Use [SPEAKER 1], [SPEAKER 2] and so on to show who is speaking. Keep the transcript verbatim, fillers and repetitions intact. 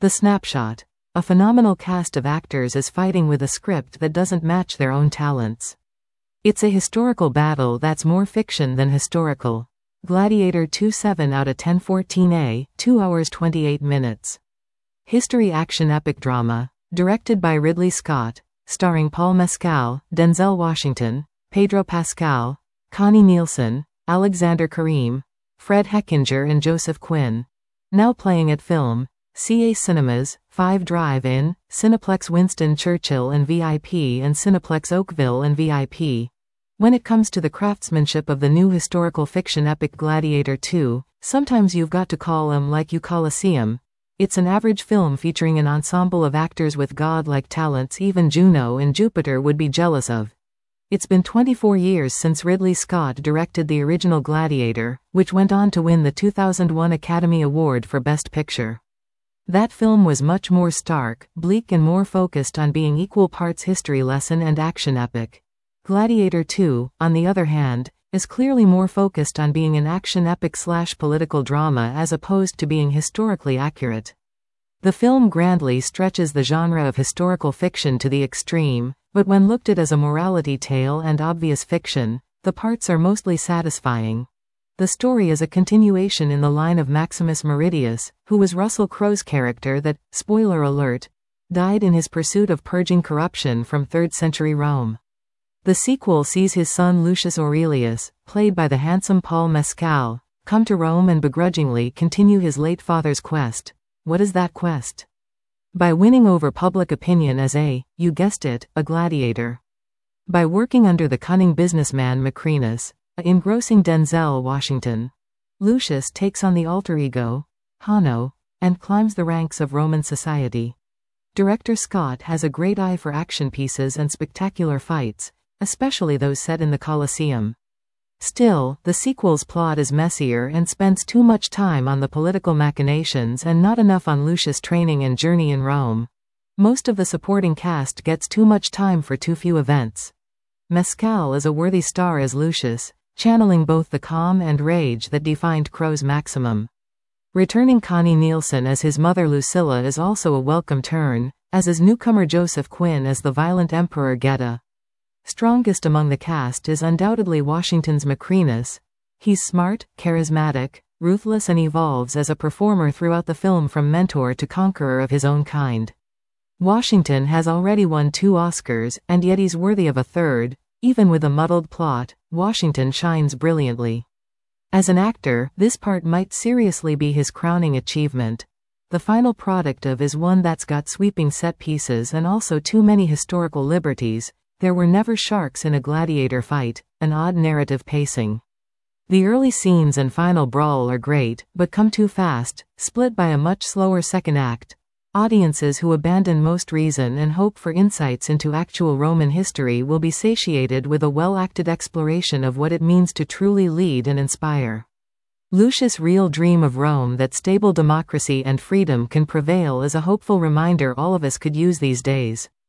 [SPEAKER 1] The Snapshot. A phenomenal cast of actors is fighting with a script that doesn't match their own talents. It's a historical battle that's more fiction than historical. Gladiator two seven out of ten fourteen A, two hours twenty-eight minutes. History action epic drama. Directed by Ridley Scott. Starring Paul Mescal, Denzel Washington, Pedro Pascal, Connie Nielsen, Alexander Karim, Fred Hechinger and Joseph Quinn. Now playing at Film, C A Cinemas, five Drive-In, Cineplex Winston Churchill and V I P and Cineplex Oakville and V I P. When it comes to the craftsmanship of the new historical fiction epic Gladiator two, sometimes you've got to call 'em like you Colosseum. It's an average film featuring an ensemble of actors with godlike talents even Juno and Jupiter would be jealous of. It's been twenty-four years since Ridley Scott directed the original Gladiator, which went on to win the two thousand one Academy Award for Best Picture. That film was much more stark, bleak and more focused on being equal parts history lesson and action epic. Gladiator two, on the other hand, is clearly more focused on being an action epic slash political drama as opposed to being historically accurate. The film grandly stretches the genre of historical fiction to the extreme, but when looked at as a morality tale and obvious fiction, the parts are mostly satisfying. The story is a continuation in the line of Maximus Meridius, who was Russell Crowe's character that, spoiler alert, died in his pursuit of purging corruption from third century Rome. The sequel sees his son Lucius Aurelius, played by the handsome Paul Mescal, come to Rome and begrudgingly continue his late father's quest. What is that quest? By winning over public opinion as a, you guessed it, a gladiator. By working under the cunning businessman Macrinus, a engrossing Denzel Washington. Lucius takes on the alter ego, Hanno, and climbs the ranks of Roman society. Director Scott has a great eye for action pieces and spectacular fights, especially those set in the Colosseum. Still, the sequel's plot is messier and spends too much time on the political machinations and not enough on Lucius' training and journey in Rome. Most of the supporting cast gets too much time for too few events. Mescal is a worthy star as Lucius, channeling both the calm and rage that defined Crowe's Maximum. Returning Connie Nielsen as his mother Lucilla is also a welcome turn, as is newcomer Joseph Quinn as the violent Emperor Geta. Strongest among the cast is undoubtedly Washington's Macrinus. He's smart, charismatic, ruthless and evolves as a performer throughout the film from mentor to conqueror of his own kind. Washington has already won two Oscars, and yet he's worthy of a third. Even with a muddled plot, Washington shines brilliantly. As an actor, this part might seriously be his crowning achievement. The final product of is one that's got sweeping set pieces and also too many historical liberties. There were never sharks in a gladiator fight, an odd narrative pacing. The early scenes and final brawl are great, but come too fast, split by a much slower second act. Audiences who abandon most reason and hope for insights into actual Roman history will be satiated with a well-acted exploration of what it means to truly lead and inspire. Lucius' real dream of Rome that stable democracy and freedom can prevail is a hopeful reminder all of us could use these days.